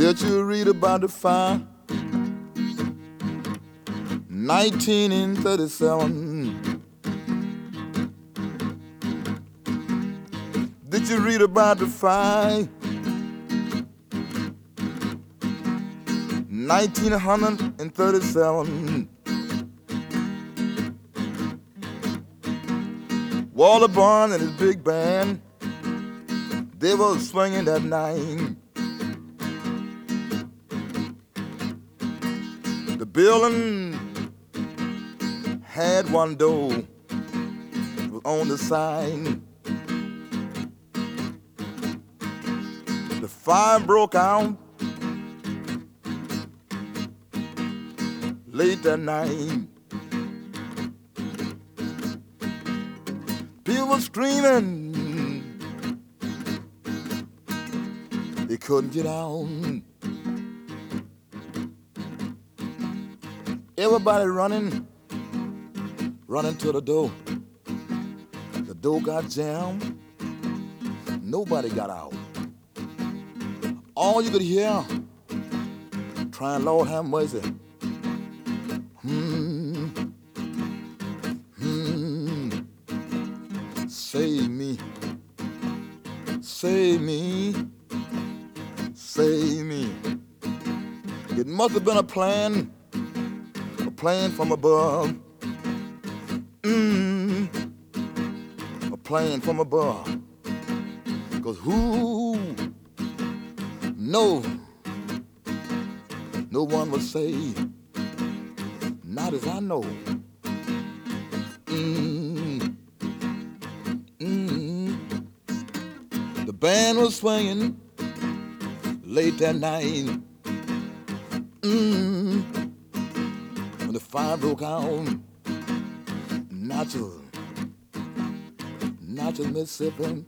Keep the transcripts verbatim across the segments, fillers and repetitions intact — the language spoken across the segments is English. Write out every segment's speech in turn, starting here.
Did you read about the fire? nineteen thirty-seven. Did you read about the fire? nineteen thirty-seven. Walter Barn and his big band, they were swinging that night. The building had one door, it was on the side. The fire broke out late that night. People were screaming, they couldn't get out. Everybody running, running to the door. The door got jammed, nobody got out. All you could hear, trying, Lord have mercy. Hmm, hmm, save me, save me, save me. It must have been a plan, a plan from above. Mm, a plan from above. Cause who, no, no one was saved. Not as I know. Mm, mm. The band was swinging late that night. Mm. When the fire broke out, Natchez, Natchez, Mississippi.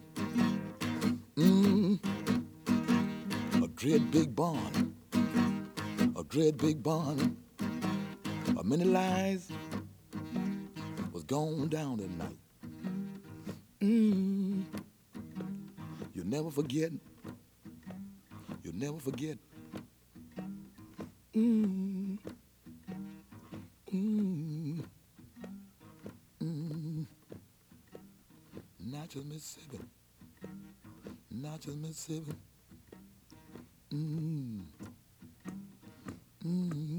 Mm. A great big barn, a great big barn. A many lives was gone down that night. Mm. You'll never forget. You'll never forget. Mm. Mm. Mm. Natchez, Mississippi. Natchez, Mississippi. Mm. Mm.